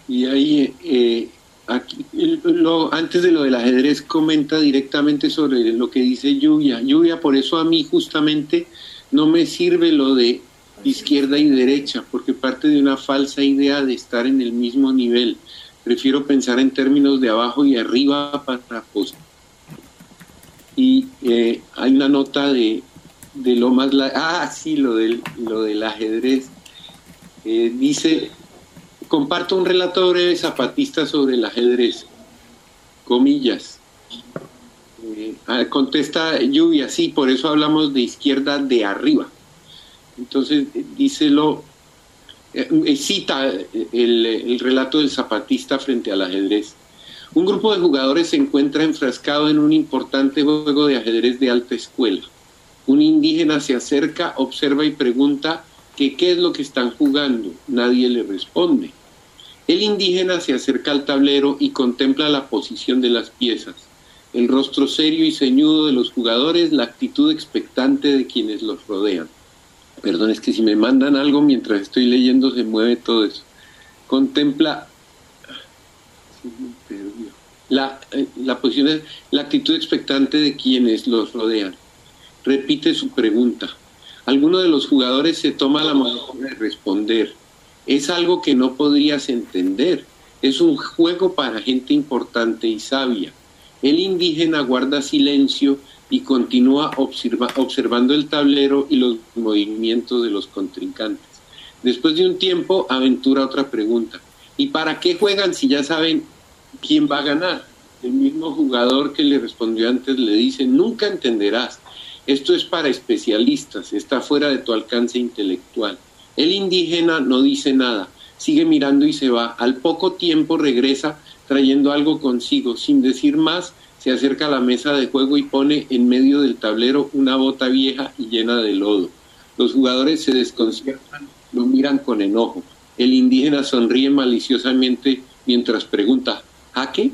Y ahí, aquí, antes de lo del ajedrez, comenta directamente sobre lo que dice Lluvia. Lluvia, por eso a mí justamente no me sirve lo de izquierda y derecha, porque parte de una falsa idea de estar en el mismo nivel. Prefiero pensar en términos de abajo y arriba para posicionar. Y hay una nota de lo más... sí, lo del ajedrez. Dice, comparto un relato breve zapatista sobre el ajedrez. Comillas. Contesta Lluvia, sí, por eso hablamos de izquierda de arriba. Entonces, cita el relato del zapatista frente al ajedrez. Un grupo de jugadores se encuentra enfrascado en un importante juego de ajedrez de alta escuela. Un indígena se acerca, observa y pregunta que qué es lo que están jugando. Nadie le responde. El indígena se acerca al tablero y contempla la posición de las piezas, el rostro serio y ceñudo de los jugadores, la actitud expectante de quienes los rodean. Perdón, es que si me mandan algo mientras estoy leyendo se mueve todo eso. Contempla la posición, la actitud expectante de quienes los rodean. Repite su pregunta. Alguno de los jugadores se toma la molestia de responder. Es algo que no podrías entender. Es un juego para gente importante y sabia. El indígena guarda silencio y continúa observando el tablero y los movimientos de los contrincantes. Después de un tiempo, aventura otra pregunta. ¿Y para qué juegan si ya saben quién va a ganar? El mismo jugador que le respondió antes le dice, nunca entenderás. Esto es para especialistas, está fuera de tu alcance intelectual. El indígena no dice nada, sigue mirando y se va. Al poco tiempo regresa trayendo algo consigo. Sin decir más, se acerca a la mesa de juego y pone en medio del tablero una bota vieja y llena de lodo. Los jugadores se desconciertan, lo miran con enojo. El indígena sonríe maliciosamente mientras pregunta, ¿a qué?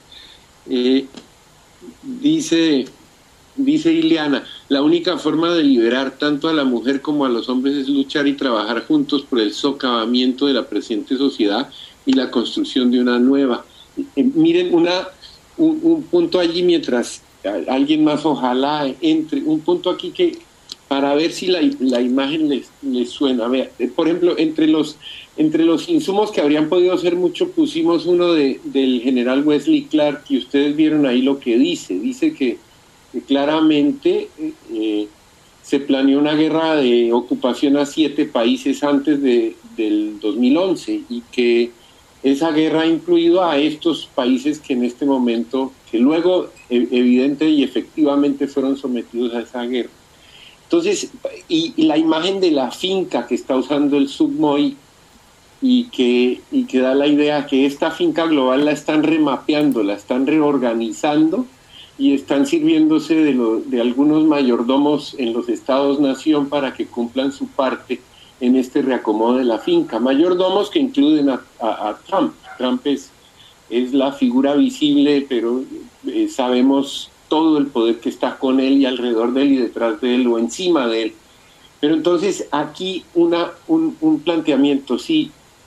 Dice Ileana, la única forma de liberar tanto a la mujer como a los hombres es luchar y trabajar juntos por el socavamiento de la presente sociedad y la construcción de una nueva. Miren un punto allí mientras alguien más ojalá entre, un punto aquí que para ver si la imagen les suena. Vea, por ejemplo, entre los insumos que habrían podido ser mucho, pusimos uno del general Wesley Clark, y ustedes vieron ahí lo que dice que claramente se planeó una guerra de ocupación a 7 países antes del 2011 y que esa guerra ha incluido a estos países que en este momento, que luego evidente y efectivamente fueron sometidos a esa guerra. Entonces, y la imagen de la finca que está usando el Submoy y que da la idea que esta finca global la están remapeando, la están reorganizando y están sirviéndose de algunos mayordomos en los estados-nación para que cumplan su parte en este reacomodo de la finca. Mayordomos que incluyen a Trump. Trump es la figura visible, pero sabemos todo el poder que está con él y alrededor de él y detrás de él o encima de él. Pero entonces aquí un planteamiento, si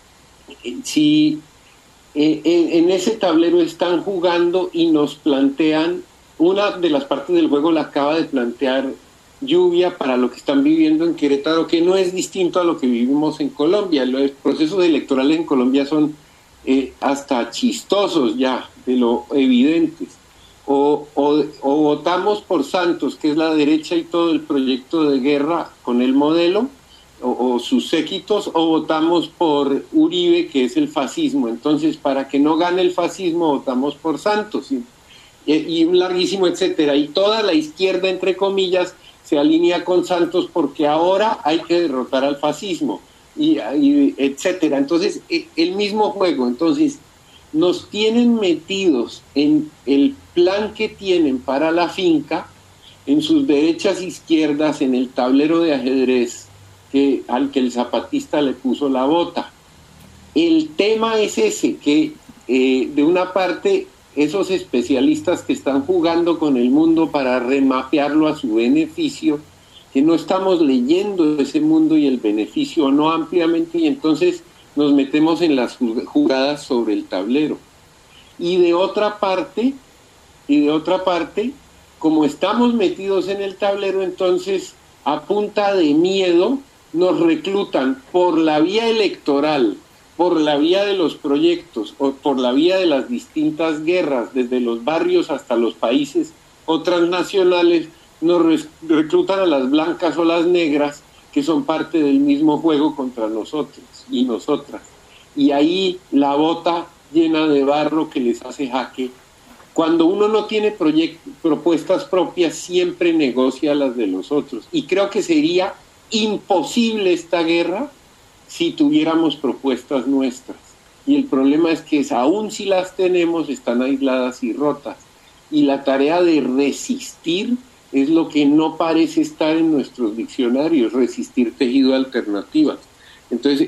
en ese tablero están jugando y nos plantean, una de las partes del juego la acaba de plantear Lluvia para lo que están viviendo en Querétaro, que no es distinto a lo que vivimos en Colombia. Los procesos electorales en Colombia son hasta chistosos ya, de lo evidentes. O votamos por Santos, que es la derecha y todo el proyecto de guerra con el modelo, o sus séquitos, o votamos por Uribe, que es el fascismo. Entonces, para que no gane el fascismo, votamos por Santos. Y un larguísimo etcétera. Y toda la izquierda, entre comillas, se alinea con Santos porque ahora hay que derrotar al fascismo, y etcétera. Entonces, el mismo juego. Entonces, nos tienen metidos en el plan que tienen para la finca, en sus derechas e izquierdas, en el tablero de ajedrez al que el zapatista le puso la bota. El tema es ese, que de una parte esos especialistas que están jugando con el mundo para remapearlo a su beneficio, que no estamos leyendo ese mundo y el beneficio no ampliamente, y entonces nos metemos en las jugadas sobre el tablero. Y de otra parte, como estamos metidos en el tablero, entonces a punta de miedo nos reclutan por la vía electoral, por la vía de los proyectos o por la vía de las distintas guerras, desde los barrios hasta los países o transnacionales, nos reclutan a las blancas o las negras, que son parte del mismo juego contra nosotros y nosotras. Y ahí la bota llena de barro que les hace jaque. Cuando uno no tiene propuestas propias, siempre negocia las de los otros. Y creo que sería imposible esta guerra si tuviéramos propuestas nuestras. Y el problema es que aún si las tenemos, están aisladas y rotas. Y la tarea de resistir es lo que no parece estar en nuestros diccionarios, resistir tejido alternativas. Entonces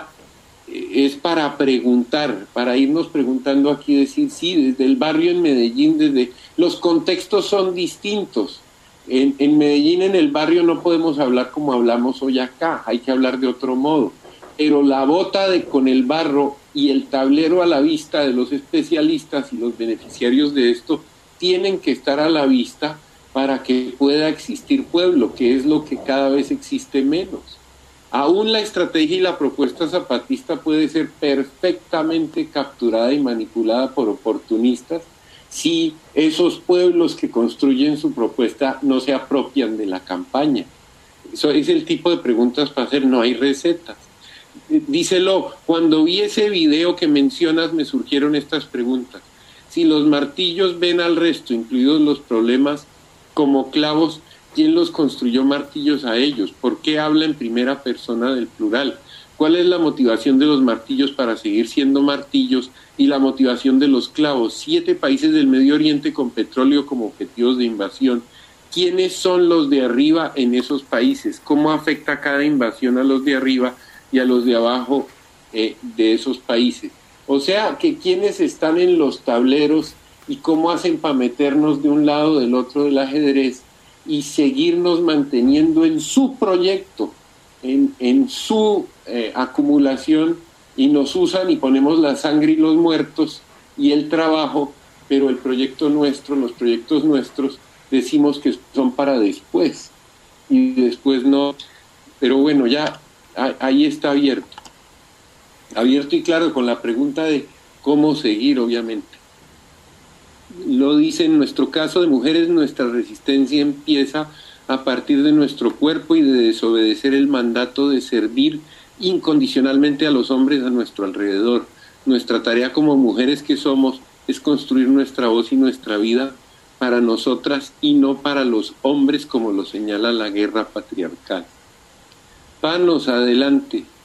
es para preguntar, para irnos preguntando aquí, decir, sí, desde el barrio en Medellín, desde los contextos son distintos. En Medellín, en el barrio, no podemos hablar como hablamos hoy acá, hay que hablar de otro modo. Pero la bota con el barro y el tablero a la vista de los especialistas y los beneficiarios de esto tienen que estar a la vista para que pueda existir pueblo, que es lo que cada vez existe menos. Aún la estrategia y la propuesta zapatista puede ser perfectamente capturada y manipulada por oportunistas si esos pueblos que construyen su propuesta no se apropian de la campaña. Eso es el tipo de preguntas para hacer, no hay recetas. Díselo, cuando vi ese video que mencionas me surgieron estas preguntas. Si los martillos ven al resto, incluidos los problemas, como clavos, ¿quién los construyó martillos a ellos? ¿Por qué habla en primera persona del plural? ¿Cuál es la motivación de los martillos para seguir siendo martillos y la motivación de los clavos? 7 países del Medio Oriente con petróleo como objetivos de invasión. ¿Quiénes son los de arriba en esos países? ¿Cómo afecta cada invasión a los de arriba y a los de abajo de esos países? O sea, que quiénes están en los tableros y cómo hacen para meternos de un lado o del otro del ajedrez y seguirnos manteniendo en su proyecto, en su acumulación, y nos usan y ponemos la sangre y los muertos y el trabajo, pero el proyecto nuestro, los proyectos nuestros, decimos que son para después, y después no. Pero bueno, ya ahí está abierto y claro, con la pregunta de cómo seguir, obviamente. Lo dice, en nuestro caso de mujeres, nuestra resistencia empieza a partir de nuestro cuerpo y de desobedecer el mandato de servir incondicionalmente a los hombres a nuestro alrededor. Nuestra tarea como mujeres que somos es construir nuestra voz y nuestra vida para nosotras y no para los hombres, como lo señala la guerra patriarcal. Panos, adelante.